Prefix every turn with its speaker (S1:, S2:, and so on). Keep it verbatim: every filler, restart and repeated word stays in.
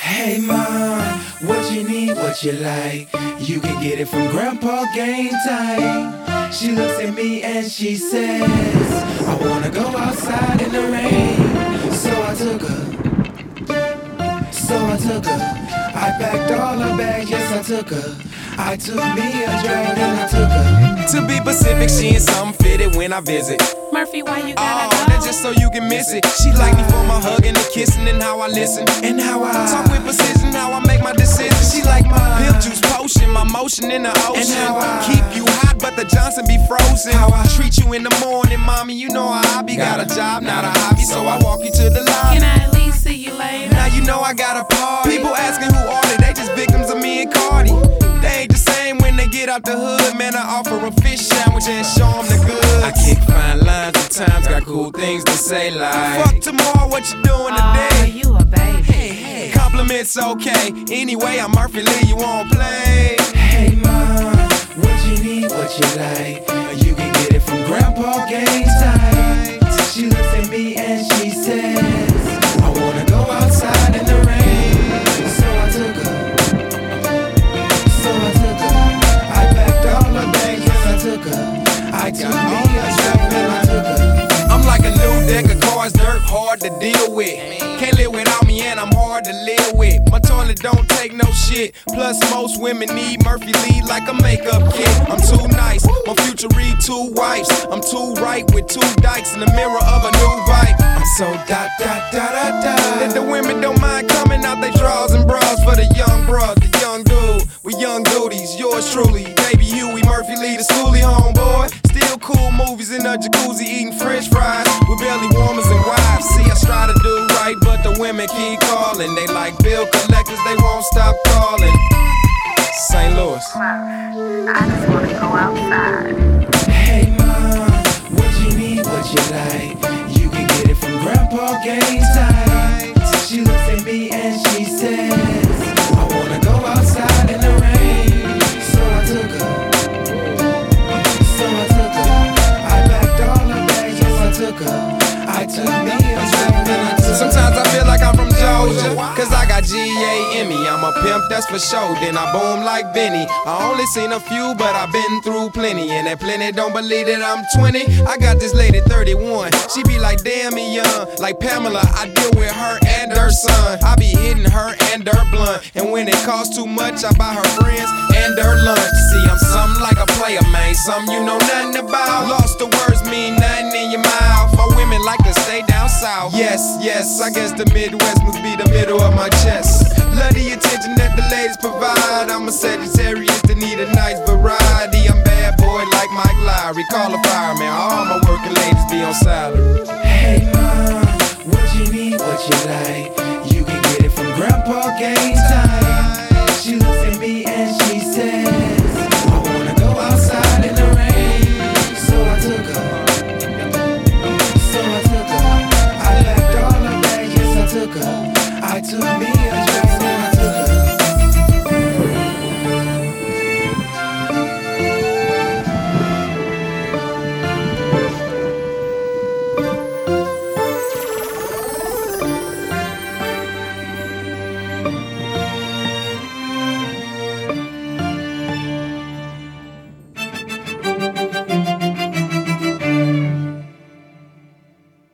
S1: Hey mom, what you need, what you like? You can get it from Grandpa Game Time. She looks at me and she says, I wanna go outside in the rain. So I took her, so I took her. I packed all her bags, yes I took her. I took me a drive and I took her.
S2: To be Pacific, she ain't something fitted when I visit.
S3: Murphy, why you gotta
S2: Oh,
S3: go?
S2: that's just so you can miss it. She like me for my hugging and kissing and how I listen.
S1: And how I
S2: talk with precision, how I make my decisions. She like my pill juice potion, my motion in the ocean.
S1: And how I
S2: keep you hot, but the Johnson be frozen.
S1: How I
S2: treat you in the morning, mommy, you know how I be. Got a job, not a hobby, so I walk you to the lobby.
S3: Can I at least see you later?
S2: Now you know I got a party. People asking who are they, they just victims of me and Cardi. They ain't the same when they get out the hood. Man, I offer a fish sandwich and show them the goods. I kick fine lines at times, got cool things to say like fuck tomorrow, what you doing today?
S3: Oh, you a baby.
S2: Hey, hey. Compliments okay. Anyway, I'm Murphy Lee, you won't play.
S1: Hey mom, what you need, what you like? You can get it from Grandpa Game Time. She looks at me and she says, I wanna go outside in the rain. So I took her, so I took her. I packed all her bags, yes I took her. I took me a drive and I took her.
S2: I'm like a new deck of cards, dirt hard to deal with. Can't live without me and I'm hard to live with. My toilet don't take no shit. Plus most women need Murphy Lee like a makeup kit. I'm too nice, my future read two wipes. I'm too right with two dykes in the mirror of a new bike. I'm so dot dot dot dot dot that the women don't mind coming out they drawers and bras for the young bros, the young dude with young duties. Yours truly, baby Huey Murphy Lee, the schoolie homeboy. Still cool movies in a jacuzzi eating french fries with belly warmers and wives. See, I try to do right, but the women keep calling. They like bill collectors, they won't stop calling. Saint Louis.
S3: I just wanna go outside.
S1: Hey mom, what you need, what you like? You can get it from Grandpa Game Time. She looks at me and she says, I wanna go outside in the rain. So I took her, so I took her. I packed all her bags, yes I took her. I took me a drive and I took her.
S2: Sometimes I feel like I'm from Georgia, cause I got G A M E. I'm a pimp, that's for sure. Then I boom like Benny. I only seen a few, but I've been through plenty. And that plenty don't believe that I'm twenty. I got this lady thirty-one. She be like, damn me young. Like Pamela, I deal with her and her son. I be hitting her and her blunt. And when it costs too much, I buy her friends and her lunch. See, I'm something like a player, man. Something you know nothing about. Lost the words mean nothing in your mouth. My women like to stay down south. Yes, yes, I guess the Midwest must be the middle of my chest. Love the attention that the ladies provide. I'm a Sagittarius that need a nice variety. I'm bad boy like Mike Lowry. Call a fireman. All my working ladies be on salary.
S1: Hey mom,